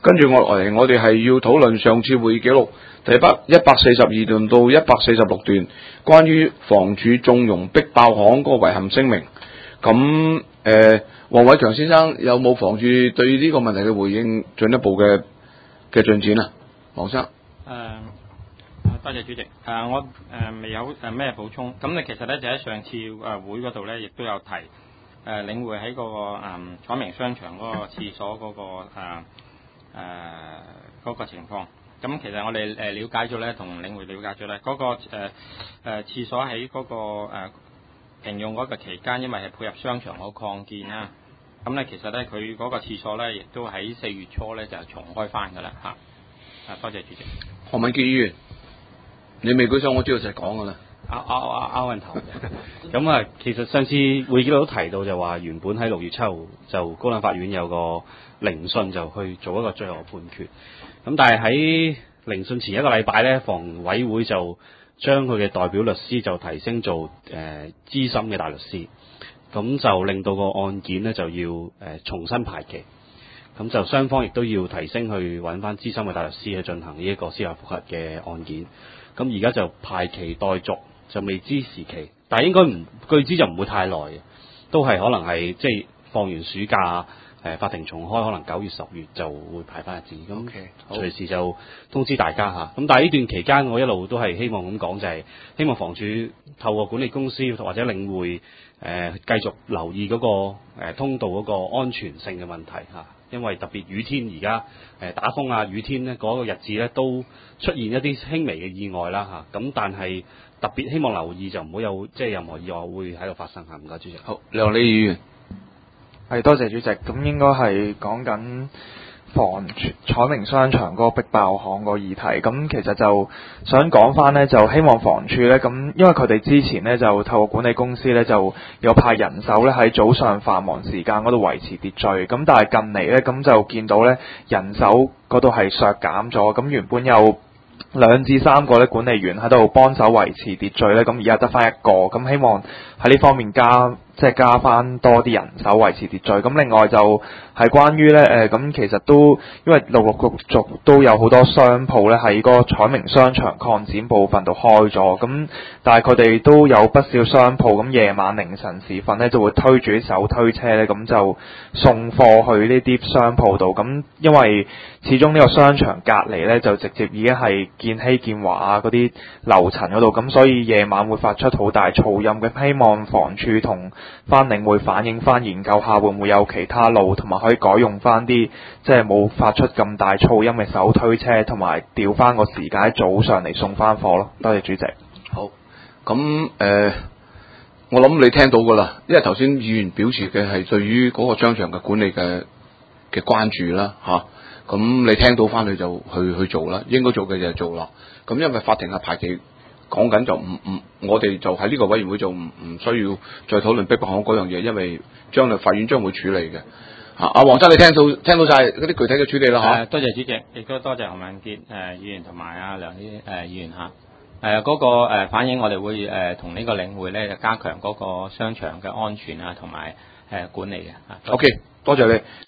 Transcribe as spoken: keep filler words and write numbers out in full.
跟住我嚟，我哋係要討論上次會議記錄第一百一百四十二段到一百四十六段，關於房署縱容逼爆行嗰個遺憾聲明。咁誒，黃偉強先生有冇房署對呢個問題嘅回應進一步嘅嘅進展啊？黃生。誒、 呃，多謝主席。誒、呃，我誒、呃、未有誒咩補充。咁你其實咧就喺上次誒會嗰度咧，亦都有提誒、呃、領匯喺嗰、那個誒、呃、彩明商場嗰個廁所嗰、那個誒。呃誒嗰、呃那個情況，咁其實我哋誒、呃、了解咗咧，同領匯了解咗咧，嗰、那個誒誒、呃、廁所喺嗰、那個誒、呃、停用嗰個期間，因為係配合商場嗰個擴建啦，咁咧其實咧佢嗰個廁所咧，亦都喺四月初咧就重開翻㗎啦嚇。啊，多謝主席。 何文傑議員，你未舉手，我知道就係講㗎啦。 拗拗拗拗運頭咁啊，其實上次會議都提到就話，原本喺六月七號就高等法院有個聆訊就去做一個最後判決。咁但係喺聆訊前一個禮拜咧，房委會就將佢嘅代表律師就提升做誒、呃、資深嘅大律師，咁就令到個案件呢就要誒、呃、重新排期。咁就雙方亦都要提升去揾翻資深嘅大律師去進行呢一個司法覆核嘅案件。咁而家就排期待續，就未知時期，但係應該唔據知就唔會太耐嘅，都係可能係即係放完暑假，誒法庭重開，可能九月十月就會排翻日子。咁 Okay, 隨時就通知大家嚇。咁但係呢段期間，我一路都係希望咁講，就係、是、希望房署透過管理公司或者領匯誒繼續留意嗰、那個、呃、通道嗰個安全性嘅問題嚇。因為特別雨天而家誒打風啊，雨天咧嗰、那個日子咧都出現一啲輕微嘅意外啦嚇，咁、啊、但係特別希望留意就唔好有即係任何意外會喺度發生嚇。唔該主席。 好，梁李議員。 係多謝主席。咁應該係講緊房彩明商場嗰個逼爆行個議題。咁其實就想講翻呢，就希望房署呢，咁因為佢哋之前呢，就透過管理公司呢，就有派人手呢喺早上繁忙時間嗰度維持秩序。咁但係近嚟呢，咁就見到呢人手嗰度係削減咗。咁原本有兩至三個咧管理員喺度幫手維持秩序咧，咁而家得翻一個。咁希望喺呢方面加即係加翻多啲人手維持秩序。咁另外就係關於咧誒，咁、呃、其實都因為陸陸續續都有好多商鋪咧喺個彩明商場擴展部分度開咗。咁但係佢哋都有不少商鋪咁夜晚凌晨時分咧就會推住啲手推車咧，咁就送貨去呢啲商鋪度。咁因為始終呢個商場隔離咧就直接已經係建熙建華啊嗰啲樓層嗰度，咁所以夜晚會發出好大噪音嘅。希望房署同翻領會反映翻，研究下會唔會有其他路，同埋可以改用翻啲即係冇發出咁大噪音嘅手推車，同埋調翻個時間喺早上嚟送翻貨咯。多謝主席。 好，咁誒、呃，我諗你聽到噶啦，因為頭先議員表示嘅係對於嗰個商場嘅管理嘅嘅關注啦，吓、啊。咁你聽到翻去就去去做啦，應該做嘅就做啦。咁因為法庭嘅排期講緊就唔唔，我哋就喺呢個委員會就唔唔需要再討論逼迫行嗰樣嘢，因為將來法院將會處理嘅。嚇、啊，阿黃生你聽到聽到晒嗰啲具體嘅處理啦嚇、 呃。多謝主席，亦都多謝何文傑誒、呃、議員同埋阿梁啲誒議員嚇。誒、呃、嗰、那個、呃、反映，我哋會誒同呢個領匯咧就加強嗰個商場嘅安全啊，同埋誒管理嘅嚇。 OK，多謝你。